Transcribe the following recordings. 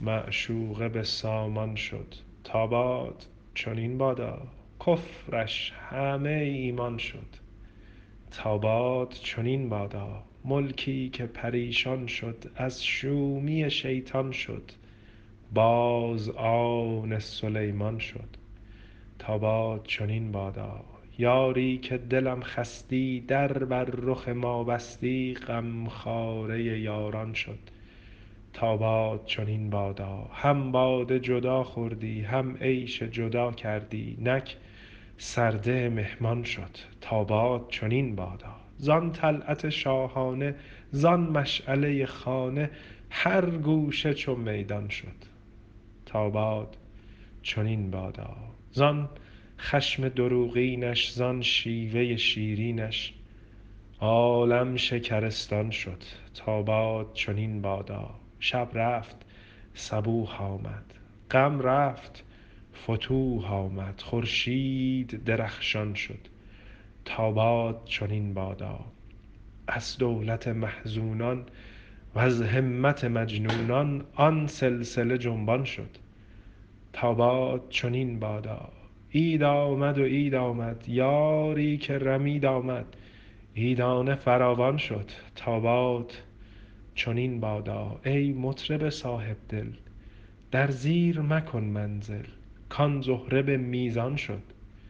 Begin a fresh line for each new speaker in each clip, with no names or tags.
معشوقه به سامان شد. تا باد چنین بادا، کفرش همه ایمان شد. تا باد چنین بادا، ملکی که پریشان شد. از شومی شیطان شد، باز آن سلیمان شد. تا باد چنین بادا، یاری که دلم خستی. در بر رخ ما بستی، غمخواره یاران شد. تا باد چنین بادا، هم باده جدا خوردی. هم عیش جدا کردی. نک سرده مهمان شد. تا باد چنین بادا، زان طلعت شاهانه. زان مشعله خانه، هر گوشه چو میدان شد. تا باد چنین بادا، زان خشم دروغینش. زان شیوه شیرینش، عالم شکرستان شد. تا باد چنین بادا، شب رفت صبوح آمد. غم رفت فتوح آمد. خورشید درخشان شد. تا باد چنین بادا، از دولت محزونان. وز همت مجنونان، آن سلسله جنبان شد. تا باد چنین بادا، عید آمد و عید آمد. یاری که رمید آمد، عیدانه فراوان شد. تا باد چنین بادا، ای مطرب صاحب دل. در زیر مکن منزل، کان زهره به میزان شد.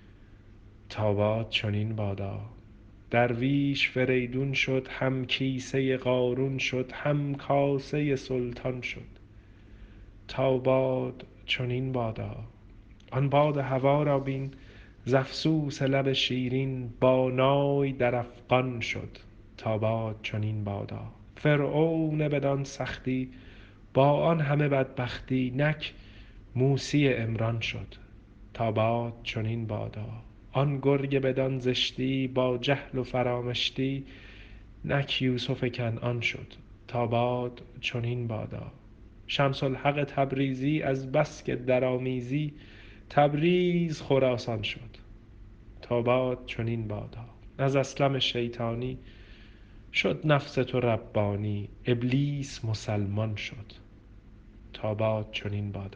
تا باد چنین بادا، درویش فریدون شد. هم کیسه قارون شد، هم کاسه سلطان شد. تا باد چنین بادا، آن باد هوا را بین. ز افسوس لب شیرین، با نای در افغان شد. تا باد چنین بادا، فرعون بدان سختی. با آن همه بدبختی، نک موسی عمران شد. تا باد چنین بادا، آن گرگ بدان زشتی. با جهل و فرامشتی، نک یوسف کنعان شد. تا باد چنین بادا، شمس الحق تبریزی. از بس که درآمیزی، تبریز خراسان شد. تا باد چنین بادا، از اسلم شیطانی. شد نفس تو ربانی، ابلیس مسلمان شد. تا باد چنین بادا،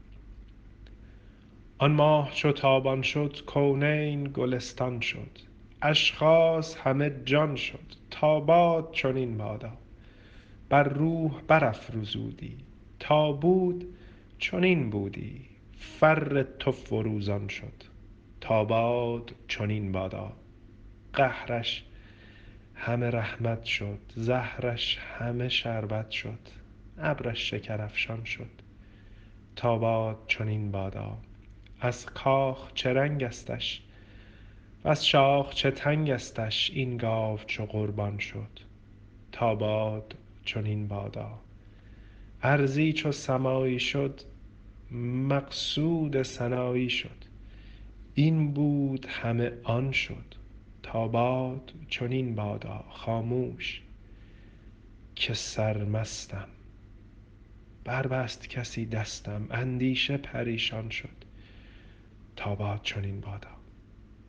آن ماه چو تابان شد. کونین گلستان شد. اشخاص همه جان شد. تا باد چنین بادا، بر روح برافروزودی. تا بود چنین بودی، فر تو فروزان شد. تا باد چنین بادا، قهرش همه رحمت شد. زهرش همه شربت شد. ابرش شکرافشان شد. تا باد چنین بادا، از کاخ چه رنگستش. وز شاخ چه تنگستش. این گاو چو قربان شد. تا باد چنین بادا، ارضی چو سمایی شد. مقصود سنایی شد. این بود همه آن شد. تا باد چنین بادا، خاموش که سرمستم. بربست کسی دستم، اندیشه پریشان شد. تا باد چنین بادا.